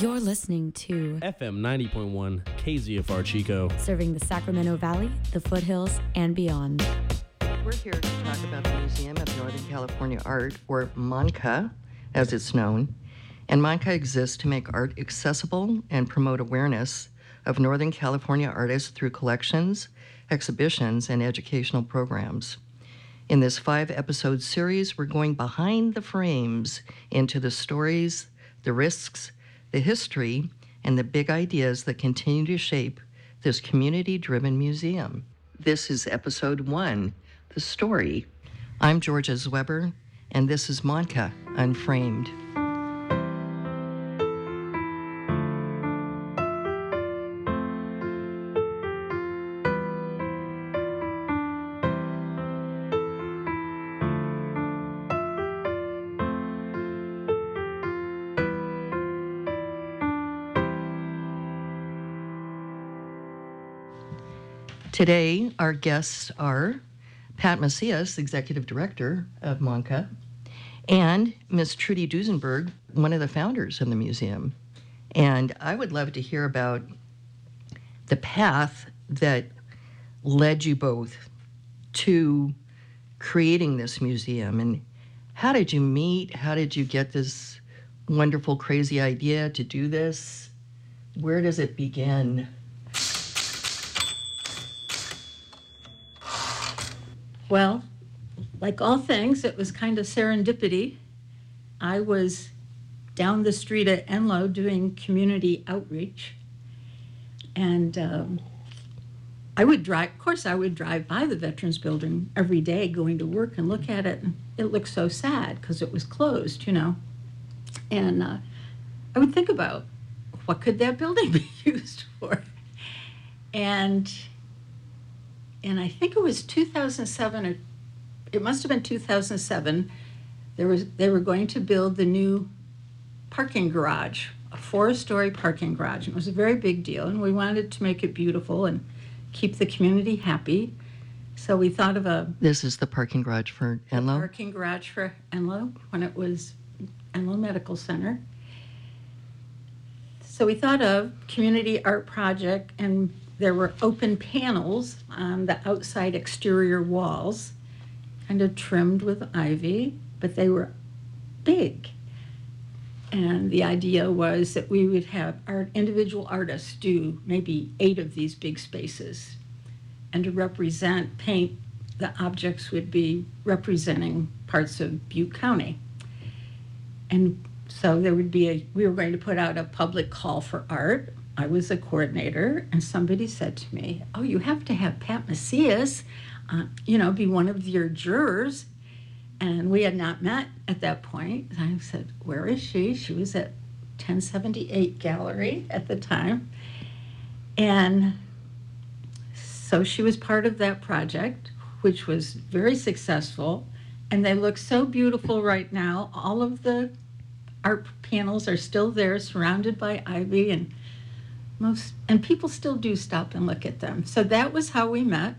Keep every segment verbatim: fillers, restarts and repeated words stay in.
You're listening to F M ninety point one K Z F R Chico, serving the Sacramento Valley, the foothills, and beyond. We're here to talk about the Museum of Northern California Art, or MONCA, as it's known. And MONCA exists to make art accessible and promote awareness of Northern California artists through collections, exhibitions, and educational programs. In this five-episode series, we're going behind the frames into the stories, the risks, the history, and the big ideas that continue to shape this community-driven museum. This is episode one, The Story. I'm Georgia Zweber, and this is MONCA Unframed. Today, our guests are Pat Macias, Executive Director of MONCA, and Miss Trudy Duesenberg, one of the founders of the museum. And I would love to hear about the path that led you both to creating this museum. And how did you meet? How did you get this wonderful, crazy idea to do this? Where does it begin? Well, like all things, it was kind of serendipity. I was down the street at Enloe doing community outreach. And um, I would drive, of course, I would drive by the Veterans Building every day going to work and look at it. And it looked so sad because it was closed, you know. And uh, I would think about, what could that building be used for? And And I think it was two thousand seven, or it must have been two thousand seven, there was, they were going to build the new parking garage, a four-story parking garage. And it was a very big deal, and we wanted to make it beautiful and keep the community happy. So we thought of a... This is the parking garage for Enloe? Parking garage for Enloe, when it was Enloe Medical Center. So we thought of community art project, and there were open panels on the outside exterior walls, kind of trimmed with ivy, but they were big. And the idea was that we would have our individual artists do maybe eight of these big spaces. And to represent, paint, the objects would be representing parts of Butte County. And so there would be a, we were going to put out a public call for art. I was a coordinator, and somebody said to me, oh, you have to have Pat Macias, uh, you know, be one of your jurors. And we had not met at that point. And I said, where is she? She was at ten seventy-eight Gallery at the time. And so she was part of that project, which was very successful. And they look so beautiful right now. All of the art panels are still there, surrounded by ivy, and Most, and people still do stop and look at them. So that was how we met.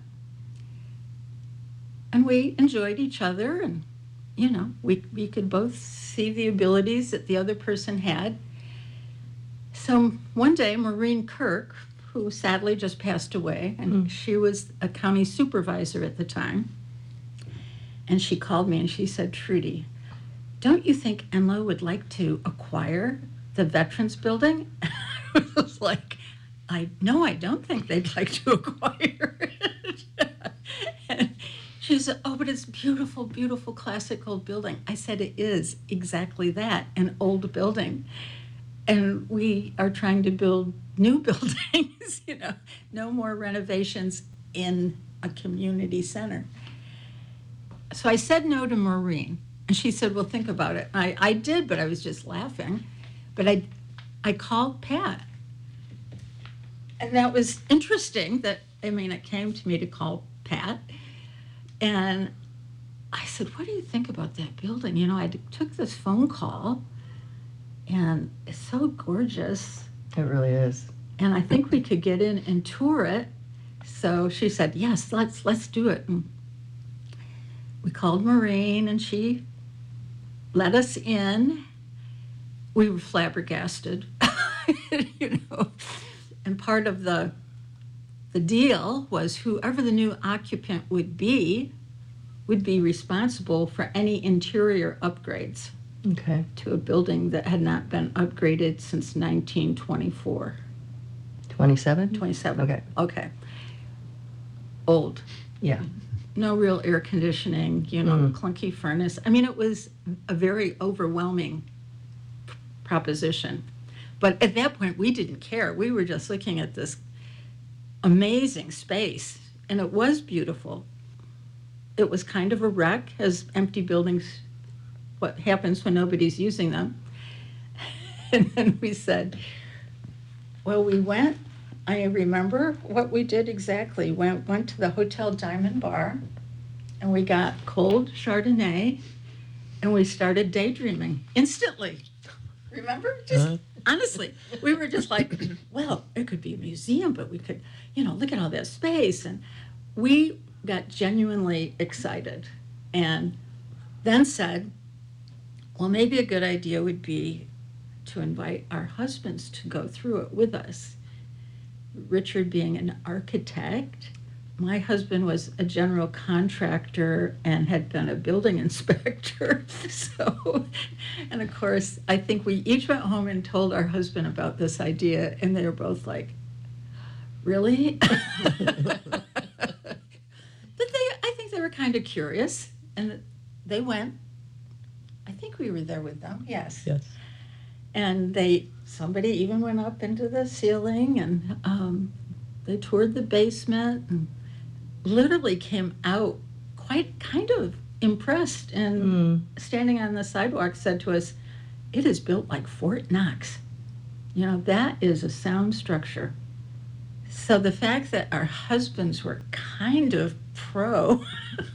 And we enjoyed each other, and, you know, we, we could both see the abilities that the other person had. So one day, Maureen Kirk, who sadly just passed away, and mm. she was a county supervisor at the time, and she called me and she said, Trudy, don't you think Enloe would like to acquire the Veterans Building? I was like, I no, I don't think they'd like to acquire it. And she said, oh, but it's beautiful, beautiful classic old building. I said, it is exactly that, an old building. And we are trying to build new buildings, you know, no more renovations in a community center. So I said no to Maureen, and she said, well, think about it. I, I did, but I was just laughing. But I I called Pat. And that was interesting that, I mean, it came to me to call Pat. And I said, what do you think about that building? You know, I took this phone call, and it's so gorgeous. It really is. And I think we could get in and tour it. So she said, yes, let's let's do it. And we called Maureen, and she let us in. We were flabbergasted. you know. And part of the the deal was whoever the new occupant would be would be responsible for any interior upgrades Okay. to a building that had not been upgraded since nineteen twenty-four. twenty-seven? twenty-seven. Okay. Okay. Old. Yeah. No real air conditioning, you know, Mm. clunky furnace. I mean, it was a very overwhelming p- proposition. But at that point, we didn't care. We were just looking at this amazing space, and it was beautiful. It was kind of a wreck, as empty buildings, what happens when nobody's using them. And then we said, well, we went, I remember what we did exactly. Went went to the Hotel Diamond Bar, and we got cold Chardonnay, and we started daydreaming instantly. Remember? Just Uh-huh. honestly, we were just like, well, it could be a museum, but we could, you know, look at all that space. And we got genuinely excited, and then said, well, maybe a good idea would be to invite our husbands to go through it with us. Richard being an architect, my husband was a general contractor and had been a building inspector. So, and of course, I think we each went home and told our husband about this idea, and they were both like, really? But they, I think they were kind of curious, and they went. I think we were there with them, yes. Yes. And they, somebody even went up into the ceiling, and um, they toured the basement and literally came out quite kind of impressed, and Mm. standing on the sidewalk said to us, it is built like Fort Knox. You know, that is a sound structure. So the fact that our husbands were kind of pro,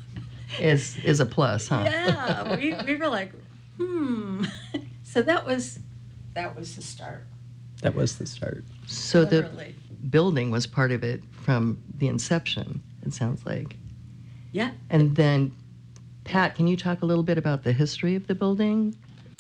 Is is a plus, huh? yeah, we, we were like, hmm. So that was that was the start. That was the start. So the Literally. building was part of it from the inception, it sounds like. Yeah. And then, Pat, can you talk a little bit about the history of the building?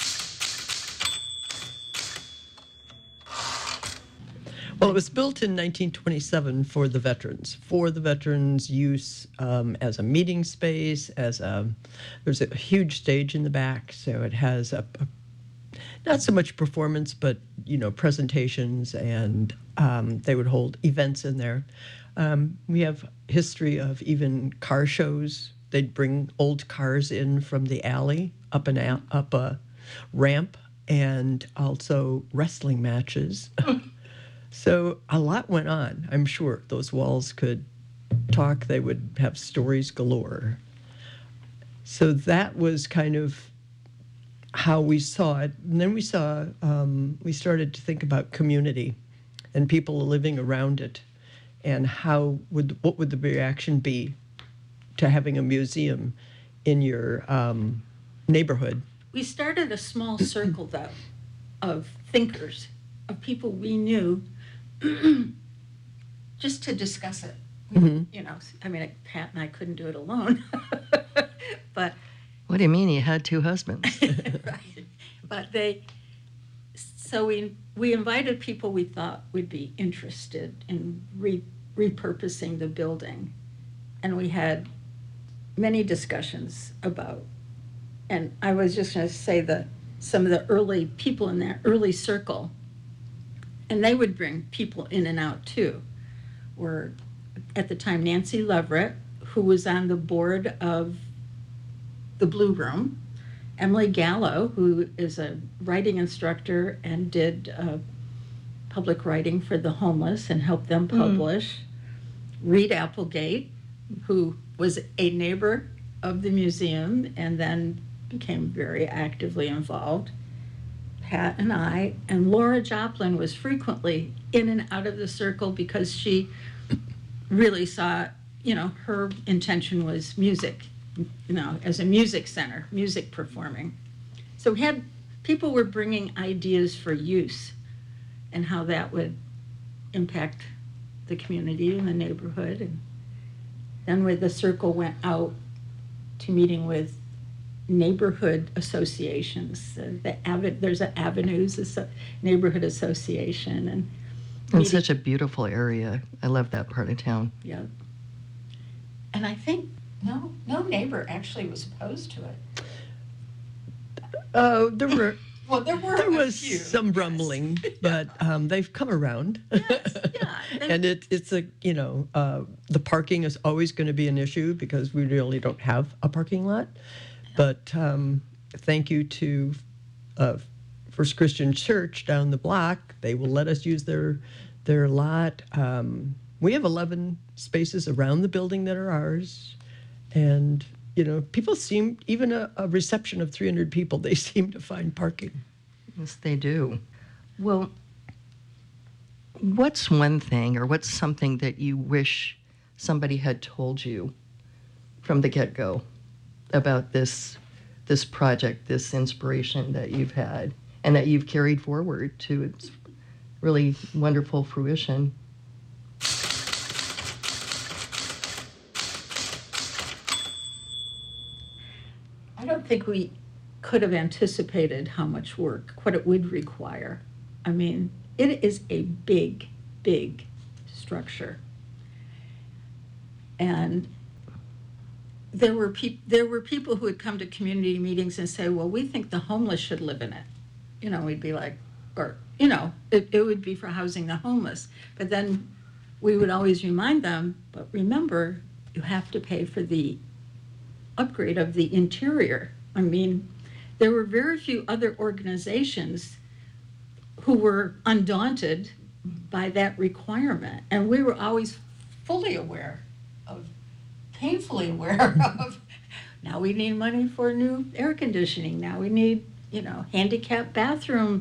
Well, it was built in nineteen twenty-seven for the veterans, for the veterans' use um, as a meeting space, as a, there's a huge stage in the back, so it has a, a not so much performance, but, you know, presentations, and um, they would hold events in there. Um, we have history of even car shows. They'd bring old cars in from the alley up an a, up a ramp, and also wrestling matches. So a lot went on. I'm sure those walls could talk. They would have stories galore. So that was kind of how we saw it. And then we saw, um, we started to think about community and people living around it, and how would, what would the reaction be to having a museum in your um, neighborhood? We started a small circle, though, of thinkers, of people we knew, just to discuss it. Mhm. You know, I mean, Pat and I couldn't do it alone, but What do you mean you had two husbands? right. But they, so we we invited people we thought would be interested in re, repurposing the building, and we had many discussions about. And I was just going to say that some of the early people in that early circle, and they would bring people in and out too, were at the time Nancy Leverett, who was on the board of the Blue Room, Emily Gallo, who is a writing instructor and did uh, public writing for the homeless and helped them publish, Reed Applegate, who was a neighbor of the museum and then became very actively involved, Pat and I, and Laura Joplin was frequently in and out of the circle because she really saw, you know, her intention was music, you know, as a music center, music performing. So we had, people were bringing ideas for use and how that would impact the community and the neighborhood. And then where the circle went out to meeting with neighborhood associations. Uh, the Ave- there's an Avenues Asso- Neighborhood Association, and It's meeting- such a beautiful area. I love that part of town. yeah. And I think no no neighbor actually was opposed to it. Uh, there were Well, there were there a was few, some yes. grumbling, but um, they've come around. Yes, yeah. They- And it, it's a, you know, uh, the parking is always going to be an issue because we really don't have a parking lot. But um, thank you to uh, First Christian Church down the block. They will let us use their their lot. Um, we have eleven spaces around the building that are ours. And, you know, people seem, even a, a reception of three hundred people, they seem to find parking. Yes, they do. Well, what's one thing or what's something that you wish somebody had told you from the get-go about this this project, this inspiration that you've had and that you've carried forward to its really wonderful fruition? I don't think we could have anticipated how much work, what it would require. I mean, it is a big, big structure. And there were peop- there were people who would come to community meetings and say, well, we think the homeless should live in it. You know, we'd be like, or, you know, it, it would be for housing the homeless. But then we would always remind them, but remember, you have to pay for the upgrade of the interior. I mean, there were very few other organizations who were undaunted by that requirement. And we were always fully aware of, painfully aware of, now we need money for new air conditioning. Now we need, you know, handicap bathroom.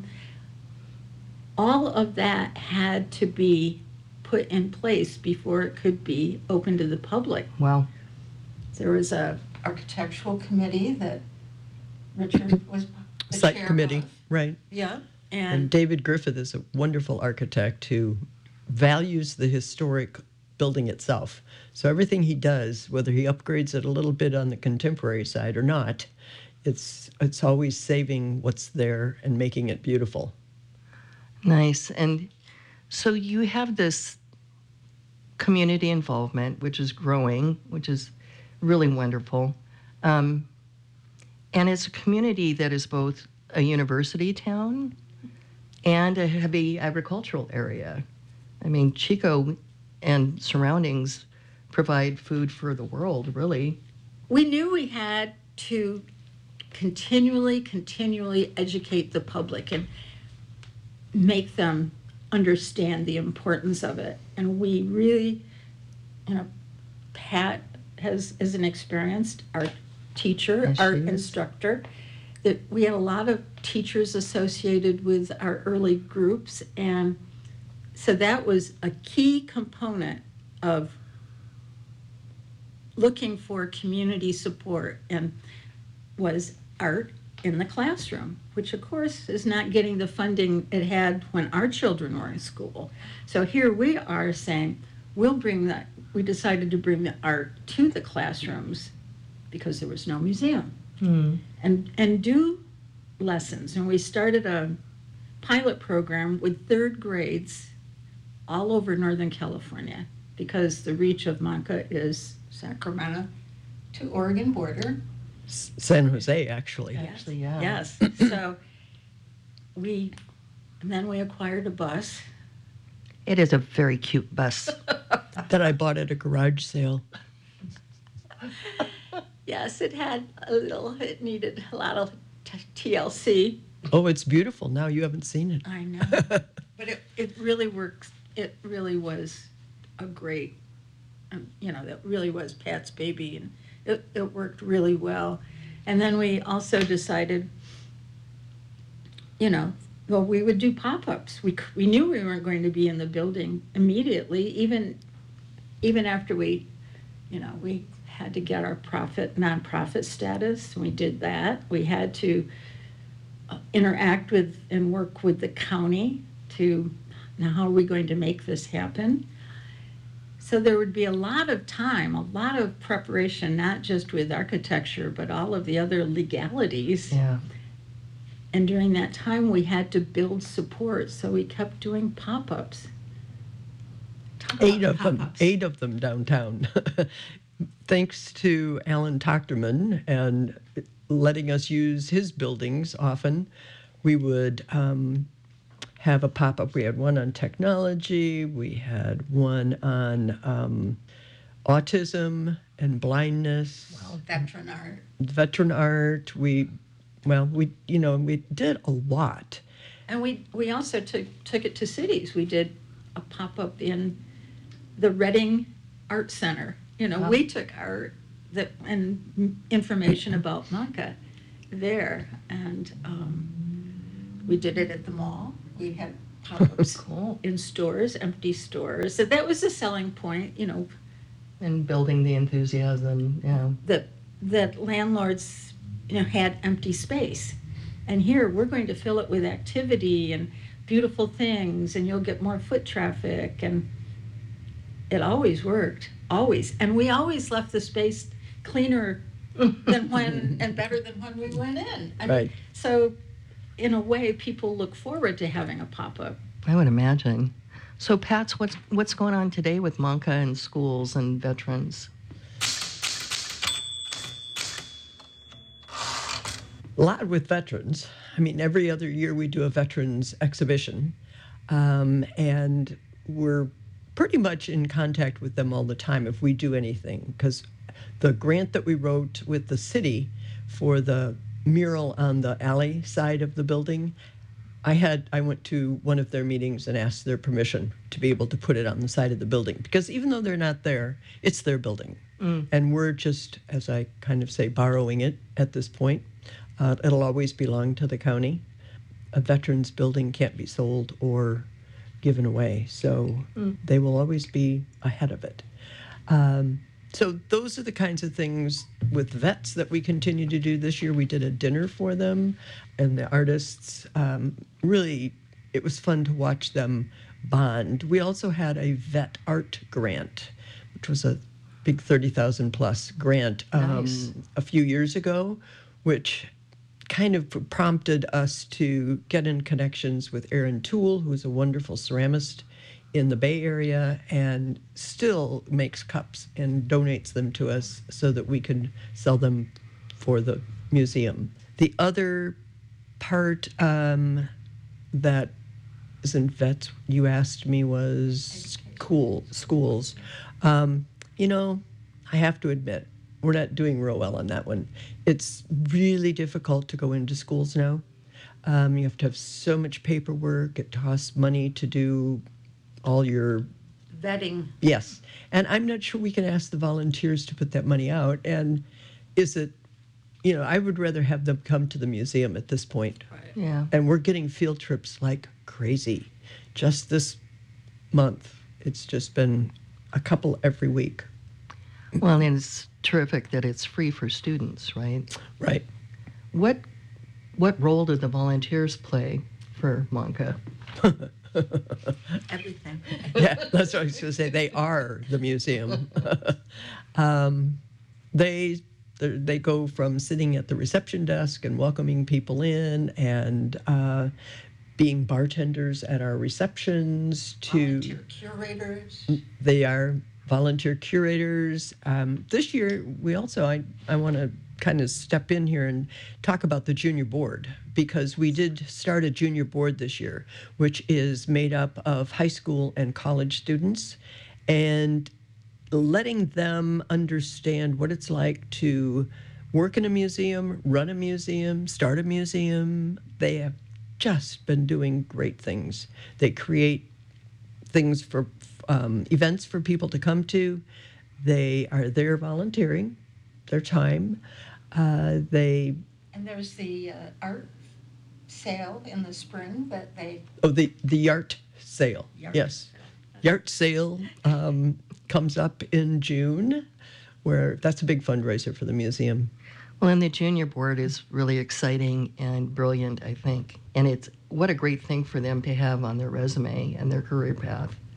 All of that had to be put in place before it could be open to the public. Wow. There was a architectural committee that Richard was the Site chair committee, of. right. Yeah, And and David Griffith is a wonderful architect who values the historic building itself. So everything he does, whether he upgrades it a little bit on the contemporary side or not, it's it's always saving what's there and making it beautiful. Nice. And so you have this community involvement, which is growing, which is really wonderful. Um, and it's a community that is both a university town and a heavy agricultural area. I mean, Chico and surroundings provide food for the world, really. we knew we had to continually, continually educate the public and make them understand the importance of it. And we really, you know, Pat has is an experienced art teacher, Yes, she art is. instructor. That we had a lot of teachers associated with our early groups, and so that was a key component of looking for community support, and was art in the classroom, which of course is not getting the funding it had when our children were in school. So here we are saying, we'll bring that, we decided to bring the art to the classrooms because there was no museum. Hmm. And, and do lessons. And we started a pilot program with third grades all over Northern California, because the reach of MANCA is Sacramento to Oregon border. S- San Jose, actually. Actually, yeah. Yes. So we, and then we acquired a bus. It is a very cute bus. That I bought at a garage sale. Yes, it had a little, it needed a lot of t- T L C. Oh, it's beautiful. Now you haven't seen it. I know. But it, it really works. It really was a great, um, you know, that really was Pat's baby, and it, it worked really well. And then we also decided, you know, well, we would do pop-ups. We, c- we knew we weren't going to be in the building immediately, even, even after we, you know, we had to get our profit, nonprofit status. We did that. We had to uh, interact with and work with the county to, now how are we going to make this happen? So there would be a lot of time, a lot of preparation, not just with architecture, but all of the other legalities. Yeah. And during that time, we had to build support, so we kept doing pop-ups. Talk Eight about of them, pop-ups. eight of them downtown. Thanks to Alan Tochterman and letting us use his buildings often, we would um, have a pop-up. We had one on technology, we had one on um, autism and blindness, Well, veteran art. veteran art. We, well, we, you know, we did a lot. And we, we also took, took it to cities. We did a pop-up in the Reading Art Center. You know, Wow. we took art that, and m- information about Manka there. And um, we did it at the mall. We had pop-ups Cool. in stores, empty stores. So that was a selling point, you know, And building the enthusiasm, yeah. that, that landlords, you know, had empty space. And here, we're going to fill it with activity and beautiful things, and you'll get more foot traffic, and it always worked, always. And we always left the space cleaner than when, and better than when we went in. I mean, Right. So, in a way, people look forward to having a pop-up. I would imagine. So, Pats, what's what's going on today with Manka and schools and veterans? A lot with veterans. I mean, every other year we do a veterans exhibition, um, and we're pretty much in contact with them all the time if we do anything. Because the grant that we wrote with the city for the mural on the alley side of the building, I had I went to one of their meetings and asked their permission to be able to put it on the side of the building, because even though they're not there, it's their building, and we're just, as I kind of say, borrowing it at this point. Uh, it'll always belong to the county. A veterans building can't be sold or given away, so they will always be ahead of it. Um, so those are the kinds of things with vets that we continue to do. This year we did a dinner for them, and the artists, um, really, it was fun to watch them bond. We also had a vet art grant, which was a big thirty thousand plus grant um, Nice. a few years ago, which kind of prompted us to get in connections with Aaron Toole, who's a wonderful ceramist in the Bay Area and still makes cups and donates them to us so that we can sell them for the museum. The other part um, that isn't vets, you asked me, was cool schools. Um, you know, I have to admit, we're not doing real well on that one. It's really difficult to go into schools now. Um, you have to have so much paperwork. It costs money to do all your, Vetting. yes. And I'm not sure we can ask the volunteers to put that money out. And is it, you know, I would rather have them come to the museum at this point. Yeah. And we're getting field trips like crazy. Just this month, it's just been a couple every week. Well, and it's terrific that it's free for students, right? Right. What what role do the volunteers play for Manka? Everything. Yeah, that's what I was going to say. They are the museum. um, they they're- they go from sitting at the reception desk and welcoming people in and uh, being bartenders at our receptions to Volunteer curators. they are volunteer curators. Um, this year, we also, I, I want to kind of step in here and talk about the junior board, because we did start a junior board this year, which is made up of high school and college students, and letting them understand what it's like to work in a museum, run a museum, start a museum. They have just been doing great things. They create things for um, events for people to come to. They are there volunteering their time. Uh, they And there's the uh, art sale in the spring that they, oh the the yart sale. Yart Yes, yart sale um, comes up in June, where that's a big fundraiser for the museum. Well, and the junior board is really exciting and brilliant, I think. And it's what a great thing for them to have on their resume and their career path.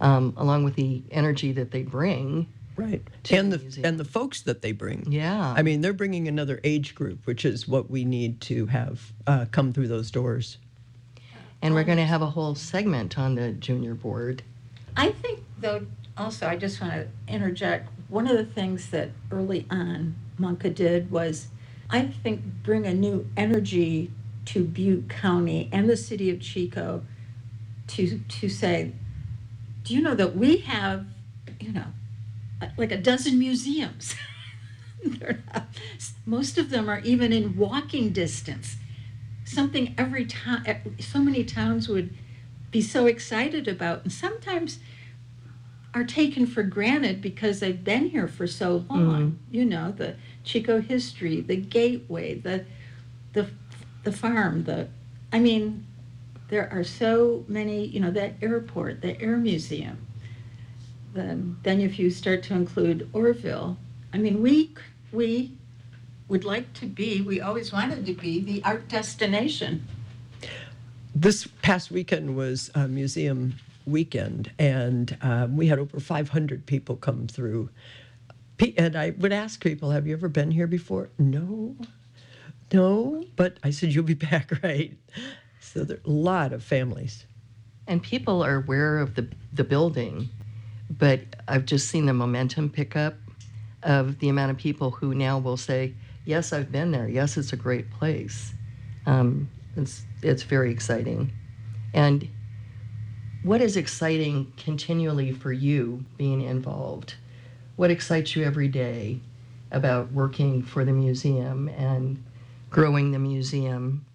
um, along with the energy that they bring. Right. To And the the museum. and the folks that they bring. Yeah. I mean, they're bringing another age group, which is what we need to have uh, come through those doors. And we're going to have a whole segment on the junior board. I think, though, also, I just want to interject. One of the things that early on Monka did was, I think, bring a new energy to Butte County and the city of Chico to to say, do you know that we have, you know, like a dozen museums? They're not, most of them are even in walking distance. Something every town, so many towns would be so excited about, and sometimes are taken for granted because they've been here for so long. Mm. You know, the Chico history, the gateway, the the the farm, the I mean, there are so many, you know, that airport, the air museum. The, then if you start to include Orville, I mean, we we would like to be, we always wanted to be the art destination. This past weekend was a museum weekend, and um, we had over five hundred people come through. Pe- And I would ask people, have you ever been here before? No, no, but I said, you'll be back, right? So there are a lot of families. And people are aware of the, the building, but I've just seen the momentum pick up of the amount of people who now will say, yes, I've been there. Yes, it's a great place. Um, it's, it's very exciting. And what is exciting continually for you being involved? What excites you every day about working for the museum and growing the museum?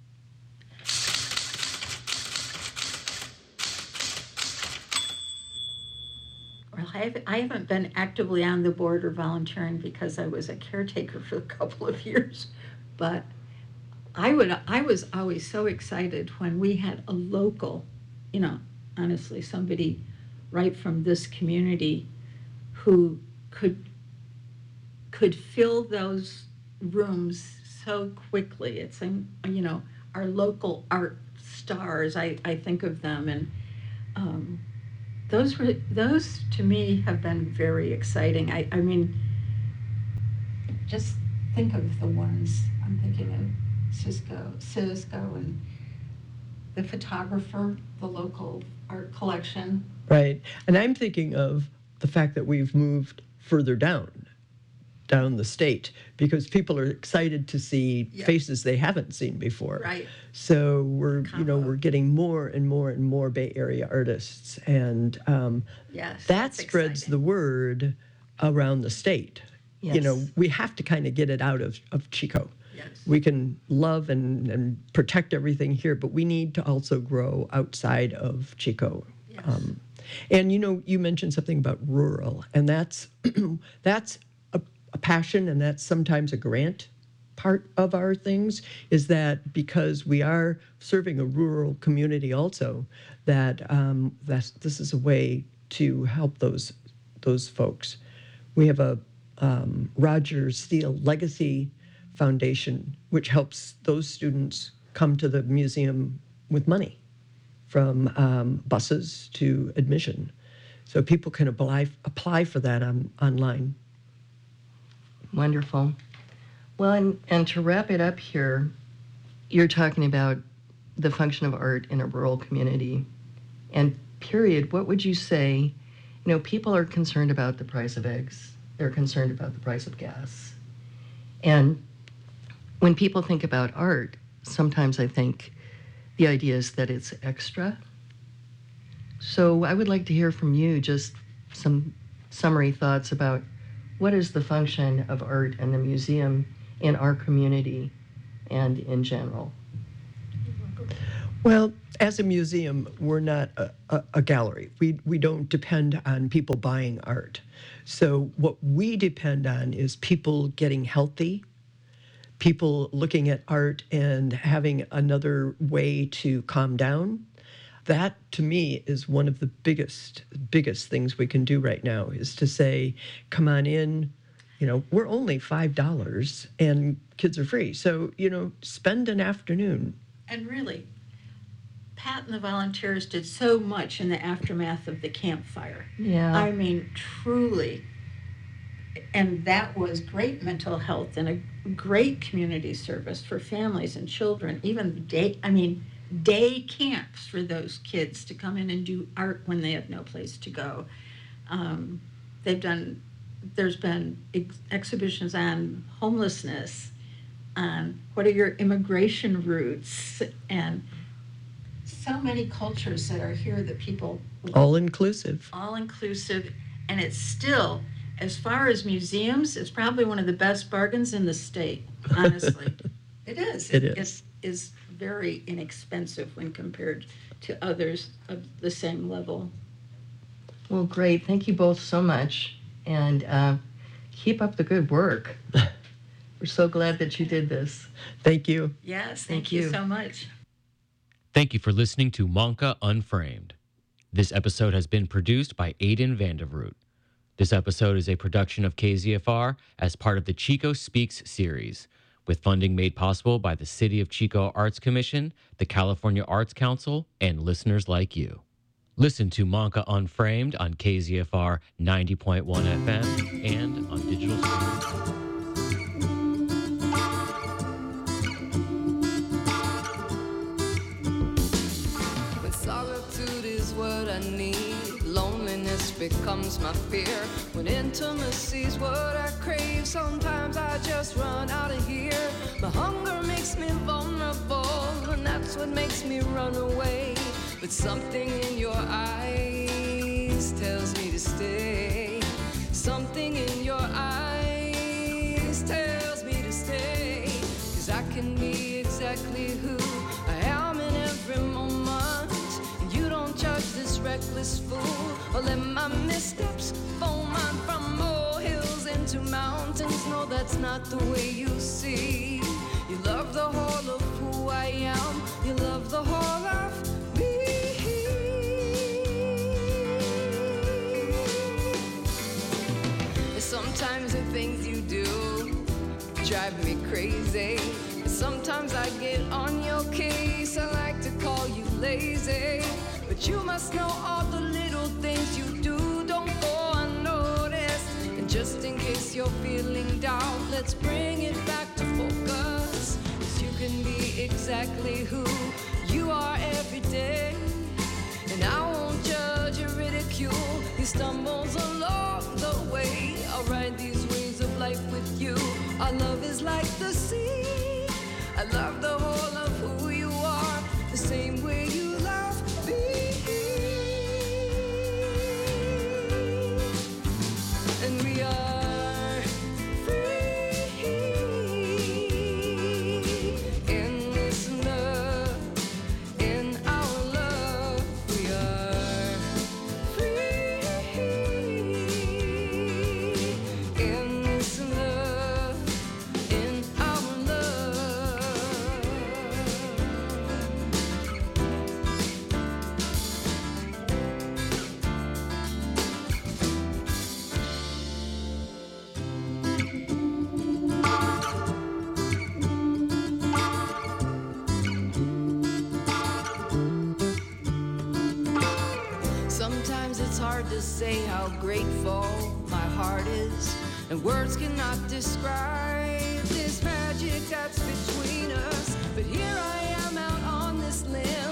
Well, I haven't, I haven't been actively on the board or volunteering because I was a caretaker for a couple of years, but I would I was always so excited when we had a local, you know, honestly, somebody right from this community who could could fill those rooms so quickly. It's, um, you know, our local art stars, I, I think of them, and um, those were those to me have been very exciting. I, I mean, just think of the ones I'm thinking of, Cisco, Cisco, and the photographer, the local art collection. Right. And I'm thinking of the fact that we've moved further down, down the state, because people are excited to see Yeah. faces they haven't seen before. Right. So we're, you know, Combo. we're getting more and more and more Bay Area artists, and um, Yes, that that's spreads exciting. the word around the state. You know, Yes. we have to kind of get it out of, of Chico. Yes. We can love and, and protect everything here, but we need to also grow outside of Chico. Yes. And you know, you mentioned something about rural, and that's that's a, a passion, and that's sometimes a grant part of our things. Is that because we are serving a rural community also, that um, that's this is a way to help those those folks. We have a um, Roger Steele Legacy Foundation, which helps those students come to the museum with money, from um, buses to admission. So people can apply, apply for that on, online. Wonderful. Well, and, and to wrap it up here, you're talking about the function of art in a rural community. And period, what would you say? You know, people are concerned about the price of eggs. They're concerned about the price of gas. And when people think about art, sometimes I think the idea is that it's extra. So I would like to hear from you just some summary thoughts about what is the function of art and the museum in our community and in general. Well, as a museum, we're not a, a, a gallery. We, we don't depend on people buying art. So what we depend on is people getting healthy, people looking at art and having another way to calm down. That, to me, is one of the biggest, biggest things we can do right now, is to say, come on in. You know, we're only five dollars and kids are free. So, you know, spend an afternoon. And really, Pat and the volunteers did so much in the aftermath of the campfire. Yeah. I mean, truly. And that was great mental health and a great community service for families and children. Even day, I mean, day camps for those kids to come in and do art when they have no place to go. Um, they've done, there's been ex- exhibitions on homelessness, on what are your immigration routes, and so many cultures that are here that people, All inclusive. all inclusive, and it's still, as far as museums, it's probably one of the best bargains in the state, honestly. It is. It is. It is very inexpensive when compared to others of the same level. Well, great. Thank you both so much. And uh, keep up the good work. We're so glad that you did this. Thank you. Yes, thank, Thank you you. so much. Thank you for listening to Monka Unframed. This episode has been produced by Aidan Vandervoort. This episode is a production of K Z F R as part of the Chico Speaks series, with funding made possible by the City of Chico Arts Commission, the California Arts Council, and listeners like you. Listen to Monka Unframed on K Z F R ninety point one F M and on digital streaming. Solitude is what I need. Loneliness becomes my fear. When intimacy's what I crave, sometimes I just run out of here. My hunger makes me vulnerable, and that's what makes me run away. But something in your eyes tells me to stay. Something in your eyes tells me to stay. 'Cause I can be exactly who I am in every moment. Judge this reckless fool, or let my missteps foam on from molehills into mountains. No, that's not the way you see. You love the whole of who I am. You love the whole of me. Sometimes the things you do drive me crazy. Sometimes I get on your case. I like to call you lazy. But you must know all the little things you do don't go unnoticed. And just in case you're feeling down, let's bring it back to focus. 'Cause you can be exactly who you are every day. And I won't judge or ridicule these stumbles along the way. I'll ride these waves of life with you. Our love is like the sea. I love the whole of who you are, the same way you love me. And we are free in this love, in our love. We are free in this love, in our love. Sometimes it's hard to say how grateful my heart is, and words cannot describe this magic that's between us. But here I am out on this limb,